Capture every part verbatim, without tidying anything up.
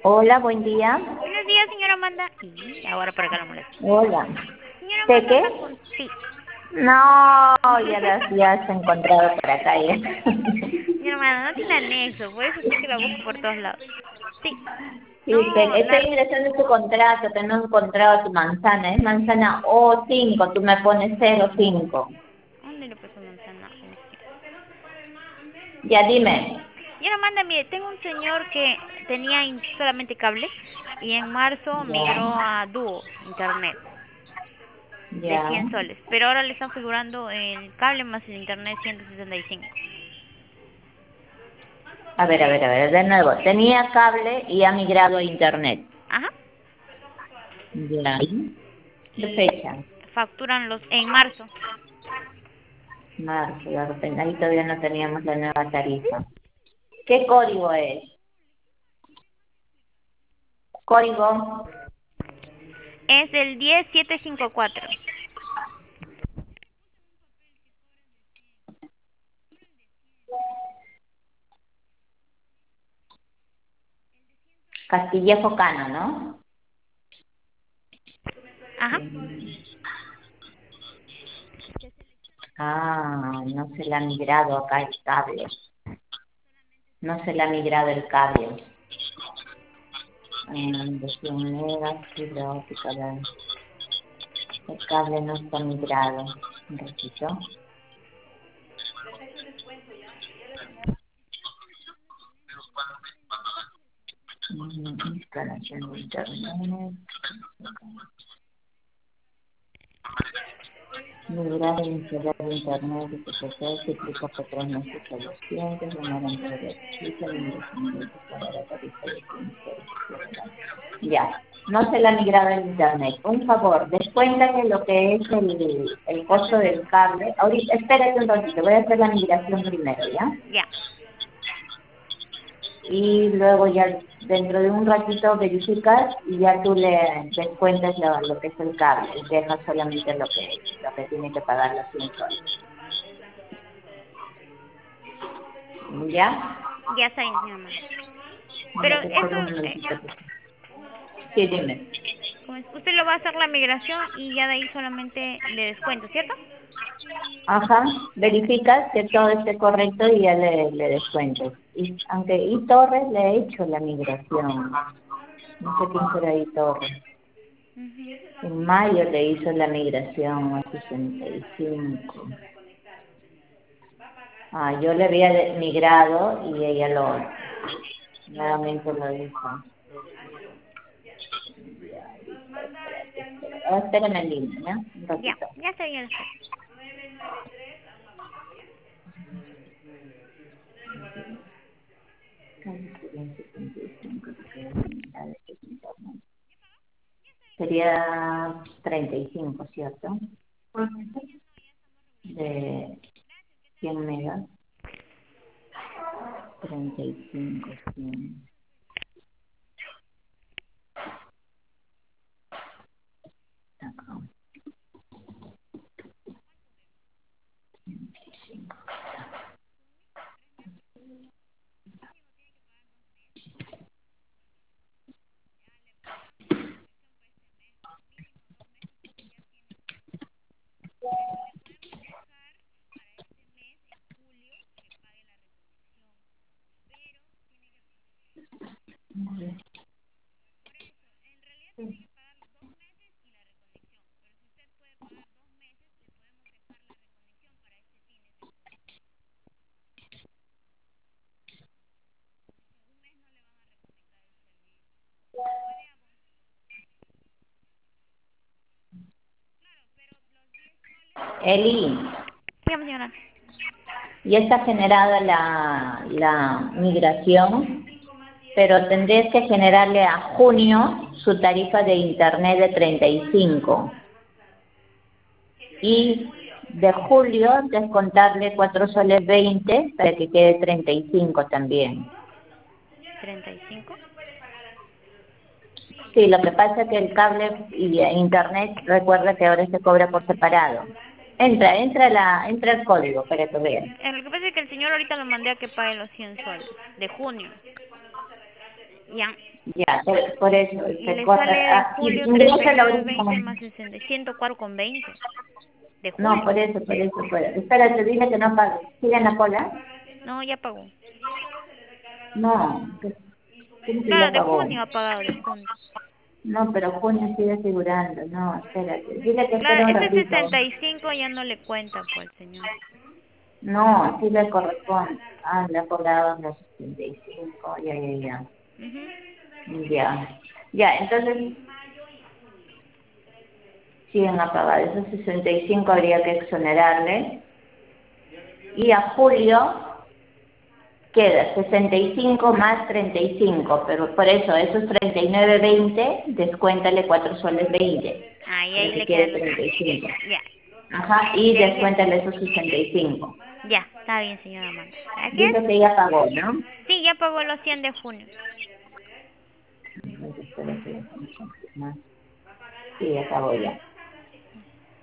Hola, buen día. Buenos días, señora Amanda. Y ahora por acá la molesto. Hola. Señora ¿De Amanda qué? anda con... Sí. No, ya las ya has encontrado por acá ya. Señora Amanda, no tiene anexo, por eso sí que la busco por todos lados. Sí. Sí, te- No, estoy la... ingresando tu contrato, que no he encontrado tu manzana. Es manzana O cinco, tú me pones cero cinco. ¿Dónde le puso manzana? Ya dime. Señora Amanda, mire, tengo un señor que tenía in- solamente cable y en marzo Ya, migró a Duo, internet, de ya. cien soles. Pero ahora le están figurando el cable más el internet ciento sesenta y cinco. A ver, a ver, a ver, de nuevo. Tenía cable y ha migrado a internet. Ajá. Ya. ¿Qué Y fecha? facturan los en marzo. Marzo, de repente. Ahí todavía no teníamos la nueva tarifa. ¿Qué código es? Código Es el diez mil setecientos cincuenta y cuatro. Castillejo Cano, ¿no? Ajá. Sí. Ah, no se le ha migrado acá el cable. No se le ha migrado el cable. Ah, de cien megas, fibra óptica. de- El cable no está migrado. Un ratito. Mm, Instalación de internet. Migrar e instalar internet de P P T se aplica por tres meses a los clientes, llamar a empresa de visita, la inversión de para la tarifa de cien. Ya, no se le ha migrado el internet. Un favor, descuéntale lo que es el, el costo del cable. Ahorita, espérate un ratito, voy a hacer la migración primero, ¿ya? Ya. Y luego ya dentro de un ratito verificas y ya tú le descuentas lo, lo que es el cable y dejas solamente lo que, lo que tiene que pagar los cien soles. ¿Ya? Ya está bien, señora Amanda. Pero Ya te eso, espero un eh, momentito. Sí, dime. ¿cómo es? Usted lo va a hacer la migración y ya de ahí solamente le descuento, ¿cierto? Ajá, verificas que todo esté correcto y ya le, le descuento. Y, aunque y Torres le he hecho la migración. No sé quién será I Torres. Ujú. En mayo le hizo la migración a sesenta y cinco. Ah, yo le había de- migrado y ella lo nuevamente lo hizo. Ya, listo, espérate, espérate. Ah, espérame en línea, ¿ya? Un Ya, ratito. ya está bien, espera. Sería treinta y cinco, ¿cierto? De cien megas. treinta y cinco, cien. Acá. Eli, Dígame, señora. ya está generada la, la migración, pero tendrías que generarle a junio su tarifa de internet de treinta y cinco y de julio descontarle cuatro soles veinte para que quede treinta y cinco también. ¿treinta y cinco? Sí, lo que pasa es que el cable y eh, internet, recuerda que ahora se cobra por separado. Entra, entra la, entra el código para que vean. Eh, lo que pasa es que el señor ahorita lo mandé a que pague los cien soles de junio. Ya. Ya, por, por eso, Y se le corre. sale de Ah, in- julio treinta y ingresa nueve ahorita. veinte más sesenta, ciento cuatro con veinte de No, julio. por eso, por eso, por eso. Espérate, dile que no pague. ¿Sigue en la cola? No, ya pagó. No, que- ¿cómo que Claro, ya de pagó? junio ha pagado, de junio. No, pero junio sigue figurando. No, espérate. Dile que espera Claro, un ese ratito. sesenta y cinco ya no le cuenta, pues, señor. No, sí le corresponde. Ah, le ha cobrado en los sesenta y cinco. Ya, ya, ya. Ujú. Ya. Ya, entonces siguen a pagar. Esos sesenta y cinco habría que exonerarle. Y a julio queda sesenta y cinco más treinta y cinco, pero por eso, esos treinta y nueve veinte, descuéntale cuatro soles veinte, Ah, y ahí para que le quede quedan los... treinta y cinco. Ya. Ajá, y Gracias. descuéntale esos sesenta y cinco. Ya, está bien, señora Amanda. Gracias. Dice que ya pagó, ¿no? Sí, ya pagó los cien de junio. Entonces, espera que déjame confirmar. Sí, ya pagó ya.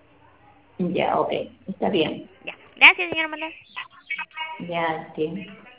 Ya, ok, está bien. Ya. Gracias, señora Amanda. Ya, sí.